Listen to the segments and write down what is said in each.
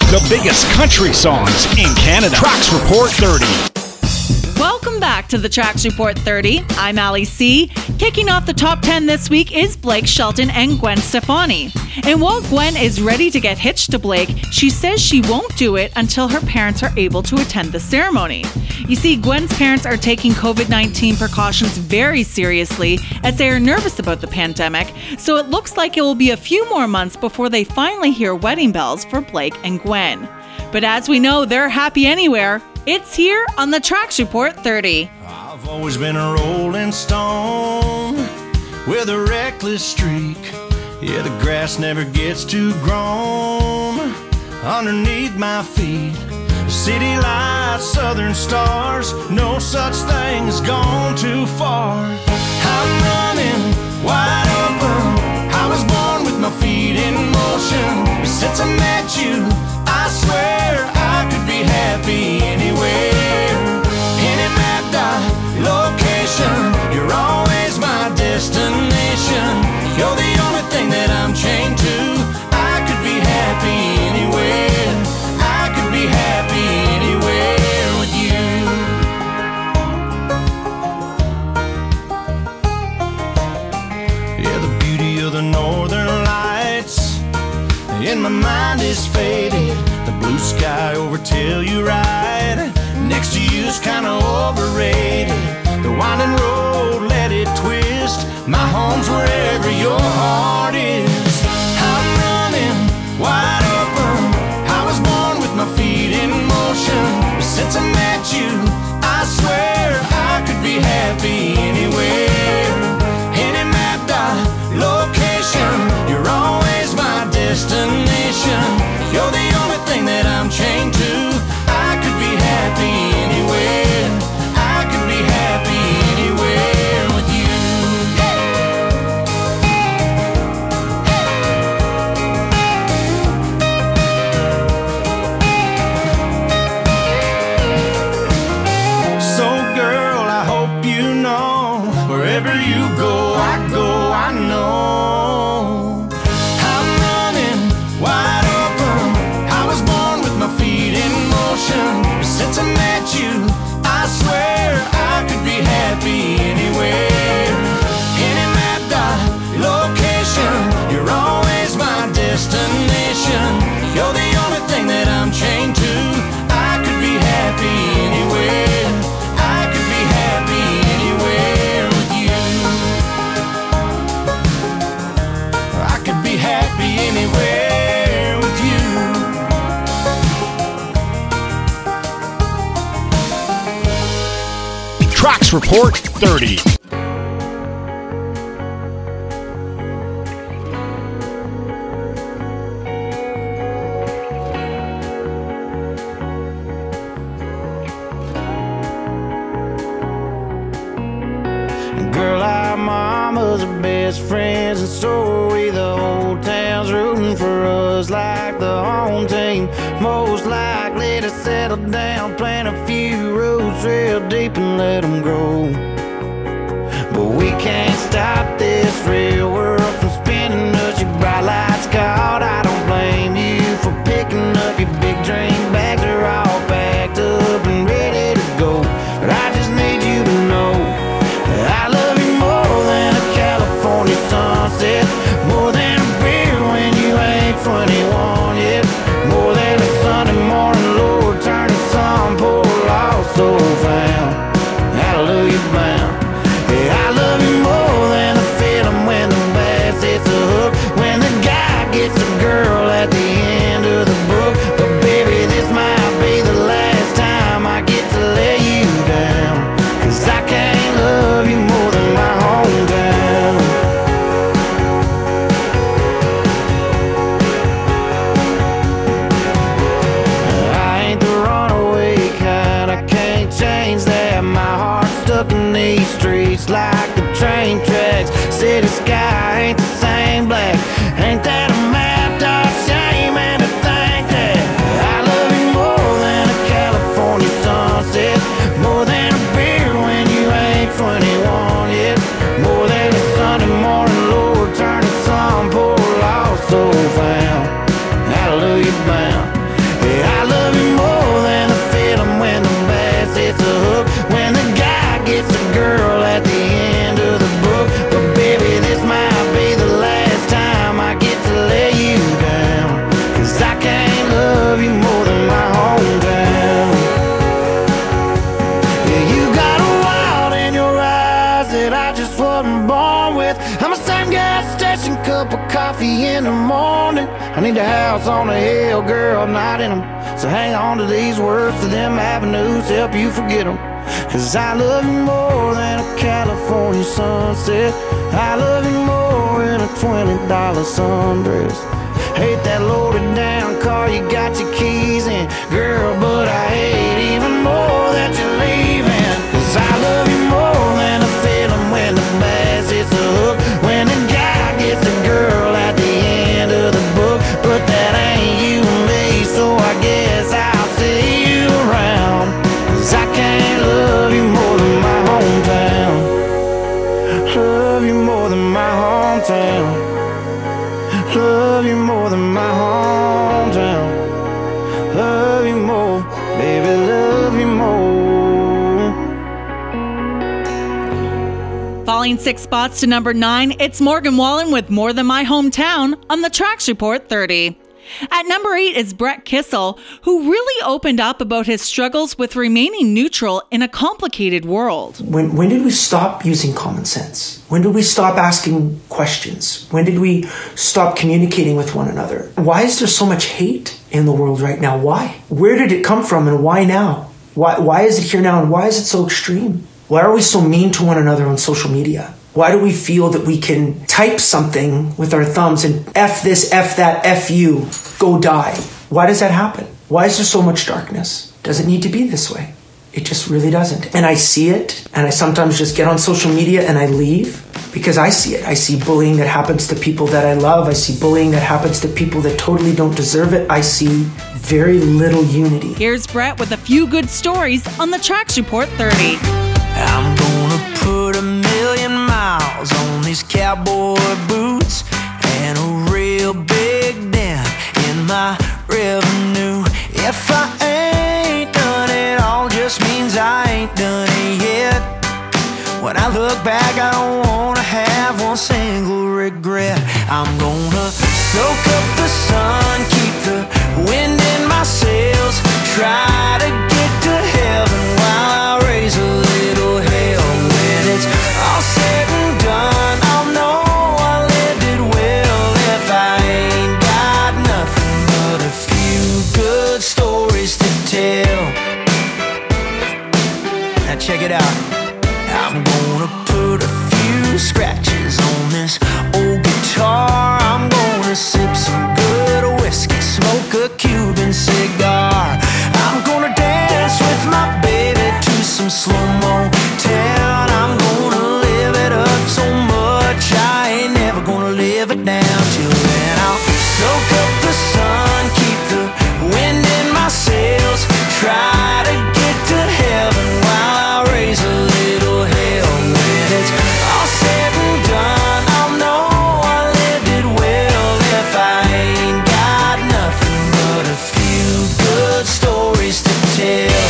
The biggest country songs in Canada. Tracks Report 30. Welcome back to the Tracks Report 30. I'm Ali C. Kicking off the top 10 this week is Blake Shelton and Gwen Stefani. And while Gwen is ready to get hitched to Blake, she says she won't do it until her parents are able to attend the ceremony. You see, Gwen's parents are taking COVID-19 precautions very seriously as they are nervous about the pandemic, so it looks like it will be a few more months before they finally hear wedding bells for Blake and Gwen. But as we know, they're happy anywhere. It's here on the Tracks Report 30. I've always been a rolling stone with a reckless streak. Yeah, the grass never gets too grown underneath my feet. City lights, southern stars, no such thing as gone too far. I'm running wide open. I was born with my feet in motion. Since I met you, I swear I could be happy anywhere. Any mapped out location, you're always my destination. You're the only thing that I'm chained to. I could be happy anywhere. I could be happy anywhere with you. Yeah, the beauty of the northern lights in my mind is faded. The blue sky over Telluride next to you's kinda overrated. The winding road, let it twist. My home's wherever your heart is. I'm running wide open. I was born with my feet in motion. Since I met you, I swear I could be happy anywhere. Any mapped out location, you're always my destination. You're the only thing that I'm chained to. I could be happy anywhere. I could be happy anywhere with you. So girl, I hope you know, wherever you go, I know. I'm running wide open. I was born with my feet in motion. Since I met you, I swear I could be happy anywhere. Any mapped out location, you're always my destination. You're the only thing that I'm chained to. I could be happy anywhere. I could be happy anywhere with you. I could be happy anywhere with you. Tracks Report 30. Girl, our mamas are best friends, and so are we. The whole town's rooting for us like the home team. Most likely to settle down, plant a few roots real deep and let them grow. But we can't stop this real world from spinning us. Your bright lights caught, I don't blame you for picking up your big drink bags. Are all packed up and ready to go. But I just need you to know I love you more than a California sunset, more than a beer when you ain't 21 yet, more than a Sunday morning, Lord, turn the sun, poor lost soul found, hallelujah bound. Yeah, I love you more than the feeling when the bass hits the hook, when the guy gets the girl at the end of the book. But baby, this might be the last time I get to lay you down, 'cause I can't love you more than my hometown. I ain't the runaway kind, I can't change that. My heart's stuck in these streets like the train tracks. City sky ain't the same black. Ain't that a mapped out shame? And to think that I love you more than a California sunset, more than a beer when you ain't 21 yet, more than a Sunday morning, Lord, turn the sun, poor lost soul found, hallelujah bound. I need a house on a hill, girl, not in them. So hang on to these words, to them avenues, help you forget them. 'Cause I love you more than a California sunset. I love you more than a $20 sundress. Hate that loaded down car you got your keys in, girl, but I hate even more that you're leaving. 'Cause I love you more than a feeling when the bass hits the hook, when the guy gets the girl at the end of the book. But that ain't you and me, so I guess I'll see you around. 'Cause I can't love you more than my hometown. Love you more than my hometown. Love you more than my hometown. Love you more, baby, love you more. Falling 6 spots to number 9, it's Morgan Wallen with More Than My Hometown on the Tracks Report 30. At number 8 is Brett Kissel, who really opened up about his struggles with remaining neutral in a complicated world. When did we stop using common sense? When did we stop asking questions? When did we stop communicating with one another? Why is there so much hate in the world right now? Why? Where did it come from and why now? Why is it here now and why is it so extreme? Why are we so mean to one another on social media? Why do we feel that we can type something with our thumbs and F this, F that, F you, go die? Why does that happen? Why is there so much darkness? Does it need to be this way? It just really doesn't. And I see it, and I sometimes just get on social media and I leave because I see it. I see bullying that happens to people that I love. I see bullying that happens to people that totally don't deserve it. I see very little unity. Here's Brett with a few good stories on the Tracks Report 30. I'm gonna put 1,000,000 miles on these cowboy boots and a real big dent in my revenue. If I ain't done it all, just means I ain't done it yet. When I look back, I don't wanna have one single regret. I'm gonna soak up the sun, keep the wind in my sails, try to get to heaven while I raise a little hell. When it's all said and done, I'll know I lived it well. If I ain't got nothing but a few good stories to tell. Now check it out. I'm gonna put a few scratches on this old guitar. I'm gonna sip some good whiskey, smoke a Cuban cigar. I'm gonna dance with my baby to some slow-mo town. I'm gonna live it up so much I ain't never gonna live it down. Till then I'll soak up the sun, keep the wind in my sails, try to get to heaven while I raise a little hell. When it's all said and done, I'll know I lived it well. If I ain't got nothing but a few good stories to tell.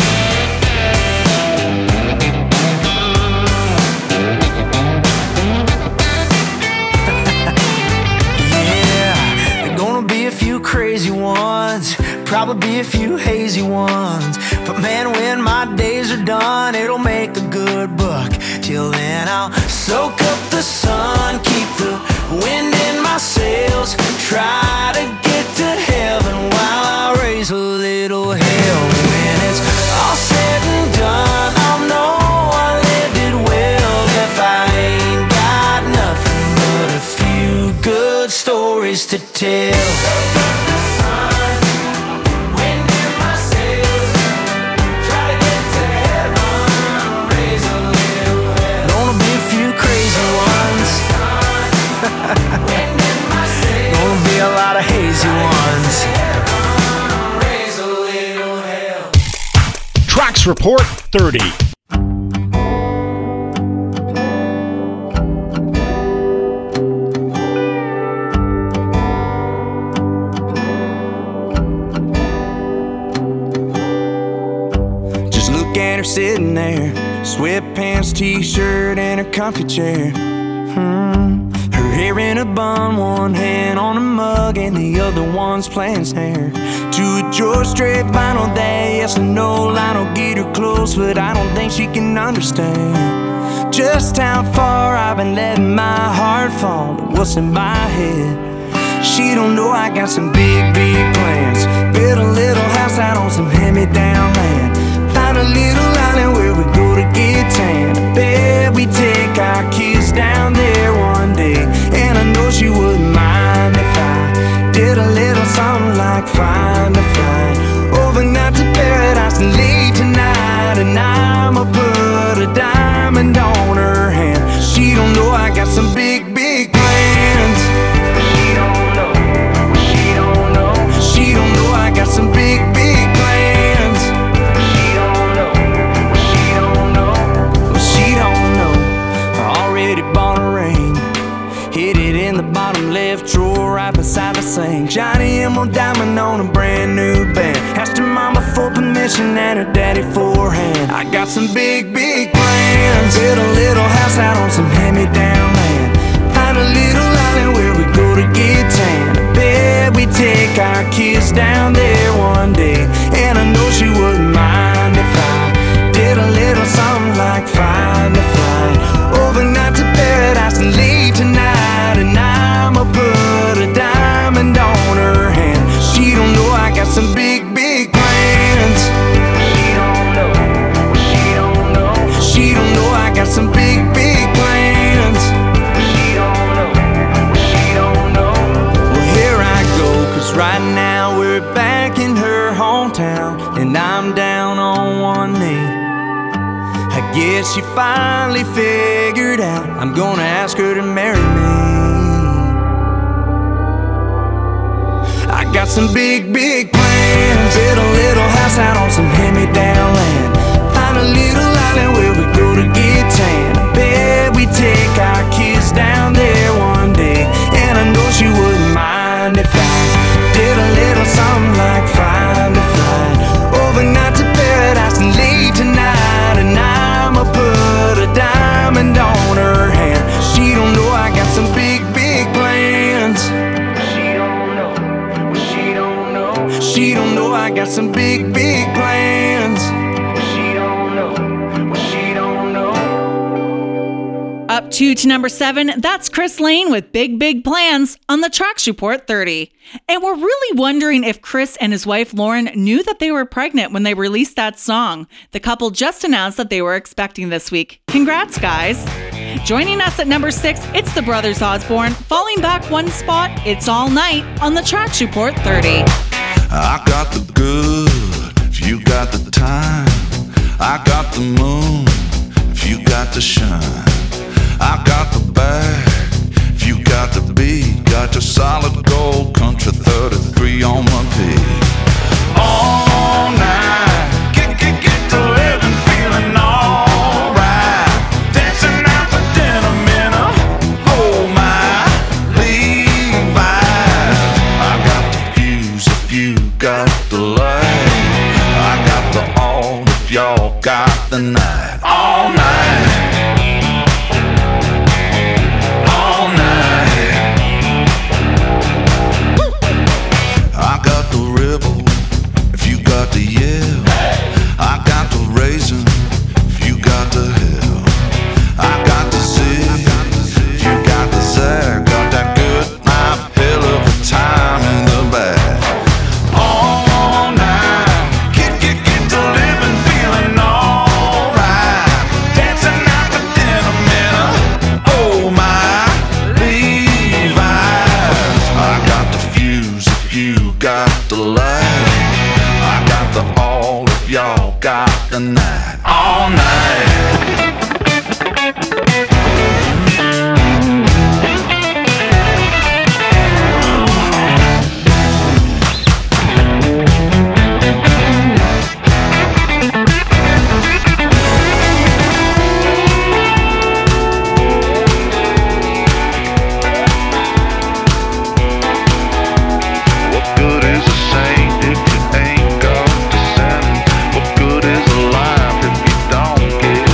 Crazy ones, probably be a few hazy ones. But man, when my days are done, it'll make a good buck. Till then I'll soak up the sun, keep the wind in my sails, try to get to heaven while I raise a little hell. When it's all said and done, I'll know I lived it well. If I ain't got nothing but a few good stories to tell. Gonna be a lot of hazy ones. Tracks Report 30. Just look at her sitting there, sweatpants, t-shirt, and a comfy chair. Her hair in a bun, one hand on a mug and the other one's playing snare. To a George Strait vinyl day, yes or no, Lionel get her close, but I don't think she can understand just how far I've been letting my heart fall to what's in my head. She don't know I got some big, big plans. Build a little house out on some hand-me-down land. Find a little island where we go to get tan. Bet we take our kids down there one day. And I know she wouldn't mind if I did a little something like find a flight overnight to paradise and late tonight. And I'ma put a diamond on her hand. She don't know I got some big, big plans. She don't know, she don't know. She don't know I got some big, big plans. She don't know, she don't know. She don't know. I already bought a ring. Hid it in the bottom left drawer right beside the sink. Shiny emerald diamond on a brand new band. Asked her mama for permission and her daddy for a hand. I got some big, big plans. Build a little house out on some hand-me-down land. Find a little island where we go to get tan. Bet we take our kids down there one day. And I know she wouldn't mind if I did a little something like find a flight overnight to paradise and leave tonight. And I'ma put a diamond on her hand. She don't know I got some big, big plans. She don't know, she don't know. She don't know I got some big, big plans. She don't know, she don't know. Well, here I go, 'cause right now we're back in her hometown. And I'm down on one knee. I guess she finally figured out I'm gonna ask her to marry me. I got some big, big plans. Build a little house out on some hand-me-down land. Find a little island where we go to get tan. Bet we take our kids down there one day. And I know she wouldn't mind if I did a little something like find a flight overnight to paradise and leave tonight. And I'ma put a diamond on her hand. She don't know I got some big, big plans. She don't know, she don't know. She don't know I got some big, big plans. She don't know, she don't know. Up to number 7, that's Chris Lane with Big Big Plans on the Tracks Report 30. And we're really wondering if Chris and his wife Lauren knew that they were pregnant when they released that song. The couple just announced that they were expecting this week. Congrats, guys. Joining us at number 6, it's the Brothers Osborne. Falling back one spot, It's All Night on the Tracks Report 30. I got the good, if you got the time. I got the moon, if you got the shine. I got the bag, if you got the beat. Got your solid gold country 33 on my beat. All night, get to living, feeling alright. Dancing out the denim in a, oh my, Levi's. I got the fuse if you got the light. I got the all if y'all got the night. All night. I got the rebel, if you got the yell. I got the raisin, if you got the hell. I got the zig, if you got the zag. Got that good knife, hell of a time in the bag. All night, get to living, feeling alright. Dancing out the denim in a, oh my, Levi's. I got the fuse if you got the light. I got the all if y'all got the night. All night. What good is a saint if you ain't got the saint? What good is a life if you don't get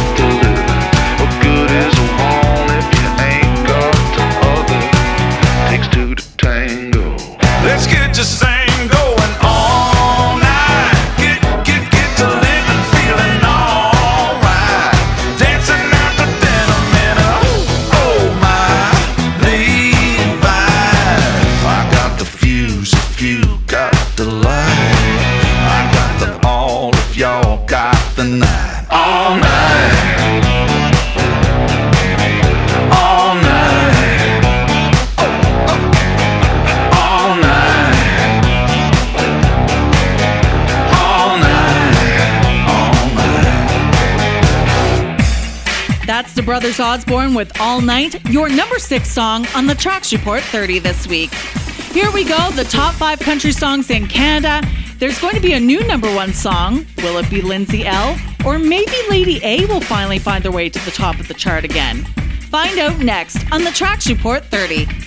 That's the Brothers Osborne with All Night, your number 6 song on the Tracks Report 30 this week. Here we go, the top 5 country songs in Canada. There's going to be a new number 1 song. Will it be Lindsay L? Or maybe Lady A will finally find their way to the top of the chart again? Find out next on the Tracks Report 30.